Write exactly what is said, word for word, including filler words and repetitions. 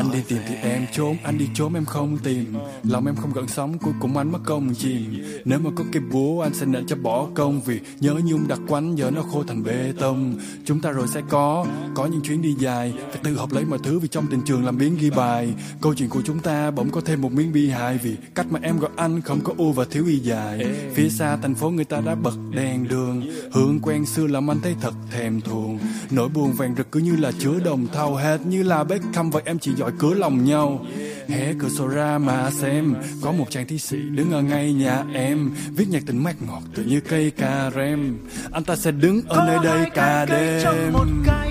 Anh đi tìm thì em trốn, anh đi trốn em không tìm. Lòng em không gợn sóng, cuối cùng anh mất công chìm. Nếu mà có cây búa anh sẽ nện cho bỏ công. Vì nhớ nhung đặc quánh giờ nó khô thành bê tông. Chúng ta rồi sẽ có, có những chuyến đi dài. Phải tự học lấy mọi thứ vì trong tình trường làm biến ghi bài. Câu chuyện của chúng ta bỗng có thêm một miếng bi hài. Vì cách mà em gọi anh không có u và thiếu y dài. Phía xa thành phố người ta đã bật đèn đường. Hương quen xưa làm anh thấy thật thèm thuồng. Nỗi buồn vàng rực cứ như là chứa đồng thau. Hệt như là Beckham vậy em chỉ giỏi cửa lòng nhau. Hé cửa sổ ra mà xem, có một chàng thi sĩ đứng ở ngay nhà em, viết nhạc tình mát ngọt tự như cây cà rem. Anh ta sẽ đứng ở nơi đây cả đêm.